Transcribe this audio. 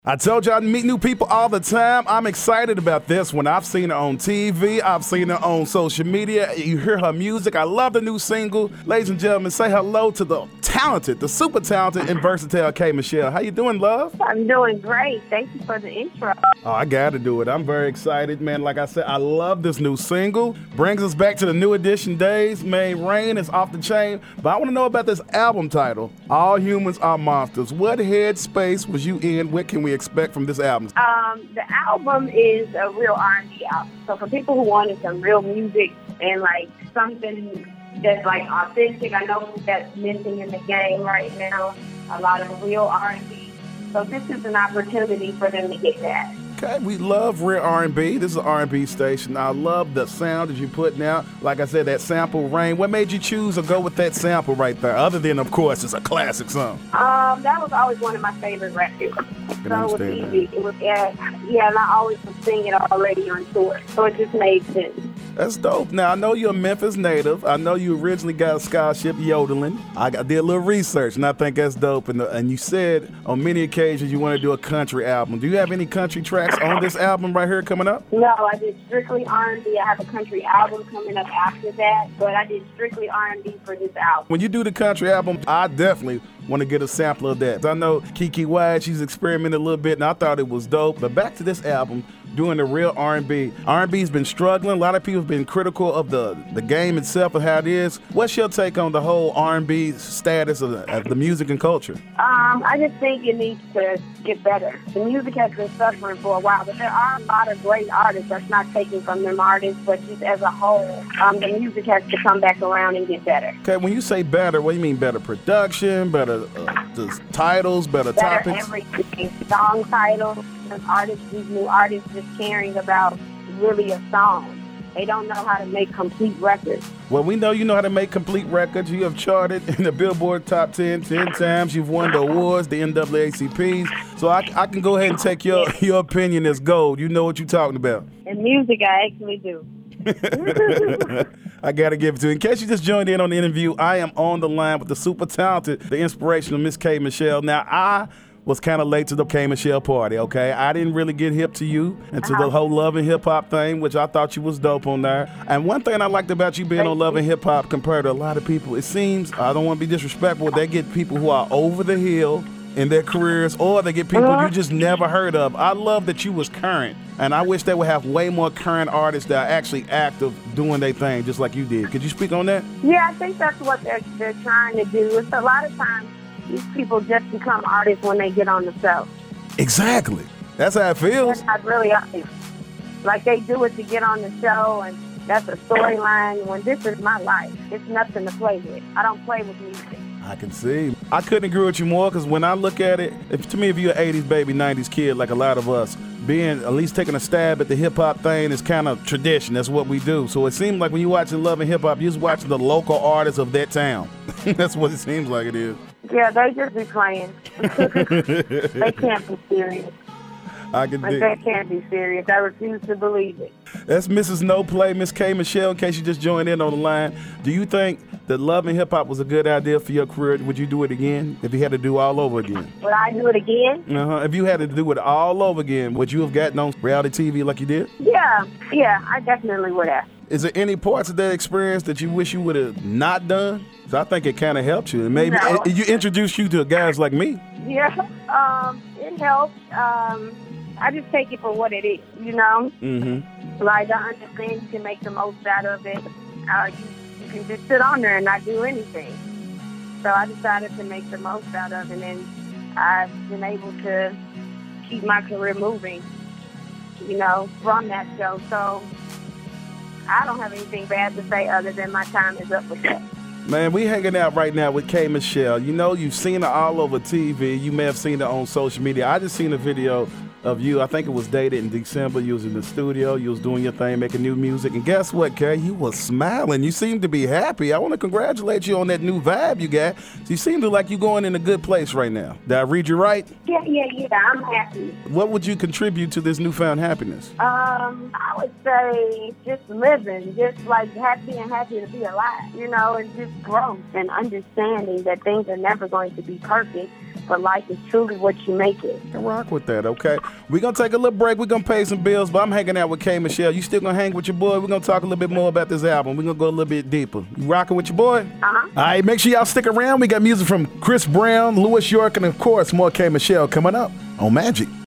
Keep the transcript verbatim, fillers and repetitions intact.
I told you I meet new people all the time. I'm excited about this one. I've seen her on T V. I've seen her on social media. You hear her music. I love the new single. Ladies and gentlemen, say hello to the talented, the super talented and versatile K. Michelle. How you doing, love? I'm doing great. Thank you for the intro. Oh, I got to do it. I'm very excited, man. Like I said, I love this new single. Brings us back to the New Edition days. Man, Rain is off the chain. But I want to know about this album title, All Humans Are Monsters. What headspace was you in? What can we expect from this album? Um, the album is a real R and B album. So for people who wanted some real music and like something that's like authentic, I know that's missing in the game right now, a lot of real R and B. So this is an opportunity for them to get that. Okay, we love real R and B. This is an R and B station. I love the sound that you're putting out. Like I said, that sample, Rain. What made you choose to go with that sample right there? Other than, of course, it's a classic song. Um, that was always one of my favorite records. So it was easy. It was, yeah, yeah, and I always was singing already on tour. So it just made sense. That's dope. Now, I know you're a Memphis native. I know you originally got a scholarship yodeling. I did a little research, and I think that's dope. And, and you said on many occasions you want to do a country album. Do you have any country tracks on this album right here coming up? No, I did strictly R and B. I have a country album coming up after that, but I did strictly R and B for this album. When you do the country album, I definitely want to get a sample of that. I know Kiki White, she's experimented a little bit, and I thought it was dope. But back to this album, doing the real R and B. R and B's been struggling. A lot of people have been critical of the, the game itself and how it is. What's your take on the whole R and B status of the, of the music and culture? Um, I just think it needs to get better. The music has been suffering for a while, but there are a lot of great artists. That's not taken from them artists, but just as a whole, um, the music has to come back around and get better. Okay, when you say better, what do you mean better production, better uh, just titles, better, better topics? Everything. Song titles, artists, these new artists just caring about really a song. They don't know how to make complete records. Well, we know you know how to make complete records. You have charted in the Billboard Top ten ten times. You've won the awards, the N double A C Ps. So I, I can go ahead and take your, your opinion as gold. You know what you're talking about. In music, I actually do. I gotta give it to you. In case you just joined in on the interview, I am on the line with the super talented, the inspirational Miss K. Michelle. Now, I was kind of late to the K. Michelle party, okay? I didn't really get hip to you and to the whole Love and Hip Hop thing, which I thought you was dope on there. And one thing I liked about you being on Love and Hip Hop compared to a lot of people, it seems, I don't want to be disrespectful, they get people who are over the hill in their careers, or they get people you just never heard of. I love that you was current, and I wish they would have way more current artists that are actually active doing their thing, just like you did. Could you speak on that? Yeah, I think that's what they're they're trying to do. It's a lot of times these people just become artists when they get on the show. Exactly. That's how it feels. They're not really artists. Like they do it to get on the show, and that's a storyline. When this is my life, it's nothing to play with. I don't play with music. I can see. I couldn't agree with you more, because when I look at it, if, to me, if you're an eighties baby, nineties kid, like a lot of us, being at least taking a stab at the hip-hop thing is kind of tradition. That's what we do. So it seems like when you're watching Love and Hip Hop, you're just watching the local artists of that town. That's what it seems like it is. Yeah, they just be playing. They can't be serious. I can Like dig. they can't be serious. I refuse to believe it. That's Missus No Play, Miss K. Michelle, in case you just joined in on the line. Do you think that Love and Hip Hop was a good idea for your career? Would you do it again if you had to do all over again? Would I do it again? Uh-huh. If you had to do it all over again, would you have gotten on reality T V like you did? Yeah, yeah, I definitely would have. Is there any parts of that experience that you wish you would have not done? So I think it kind of helped you. And maybe No. it, you introduced you to guys like me. Yeah, um, it helps. Um, I just take it for what it is, you know? Mm-hmm. Like, I understand you can make the most out of it. Uh, you, you can just sit on there and not do anything. So I decided to make the most out of it, and I've been able to keep my career moving, you know, from that show. So I don't have anything bad to say other than my time is up with that. Man, we hanging out right now with K. Michelle. You know, you've seen her all over T V. You may have seen her on social media. I just seen a video of you. I think it was dated in December. You was in the studio. You was doing your thing, making new music. And guess what, Kay? You was smiling. You seemed to be happy. I want to congratulate you on that new vibe you got. You seem to like you going in a good place right now. Did I read you right? Yeah, yeah, yeah. I'm happy. What would you contribute to this newfound happiness? Um, I would say just living, just like happy and happy to be alive, you know, and just growth and understanding that things are never going to be perfect, but life is truly what you make it. I rock with that, okay? We're going to take a little break. We're going to pay some bills, but I'm hanging out with K. Michelle. You still going to hang with your boy? We're going to talk a little bit more about this album. We're going to go a little bit deeper. You rocking with your boy? Uh-huh. All right, make sure y'all stick around. We got music from Chris Brown, Louis York, and, of course, more K. Michelle coming up on Magic.